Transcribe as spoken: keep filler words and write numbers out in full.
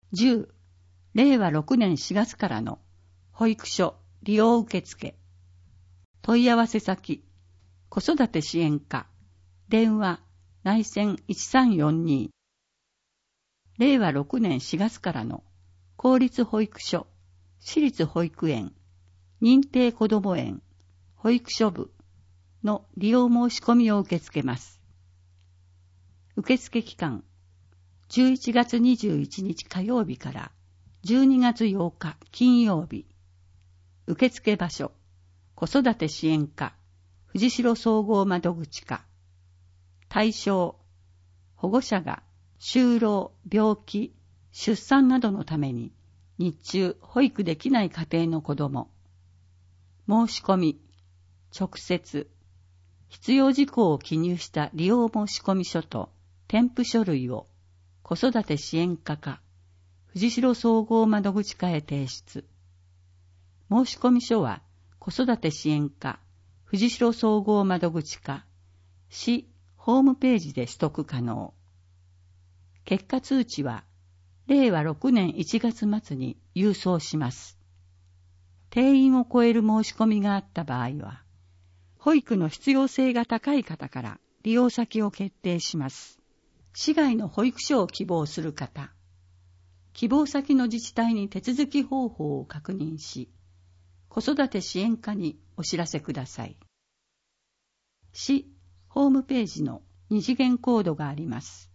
じゅう、れいわろくねんしがつからの保育所利用受付。問い合わせ先、子育て支援課、電話、内線いちさんよんに。れいわろくねんしがつからの公立保育所、私立保育園、認定こども園、保育所部の利用申し込みを受け付けます。受付期間、じゅういちがつにじゅういちにち火曜日からじゅうにがつようか金曜日。受付場所、子育て支援課、藤代総合窓口課。対象、保護者が就労、病気、出産などのために日中保育できない家庭の子ども。申し込み、直接、必要事項を記入した利用申込書と添付書類を子育て支援課か藤代総合窓口課へ提出。申込書は子育て支援課藤代総合窓口課市ホームページで取得可能。結果通知はれいわろくねんいちがつ末に郵送します。定員を超える申し込みがあった場合は、保育の必要性が高い方から利用先を決定します。市外の保育所を希望する方、希望先の自治体に手続き方法を確認し、子育て支援課にお知らせください。市ホームページの二次元コードがあります。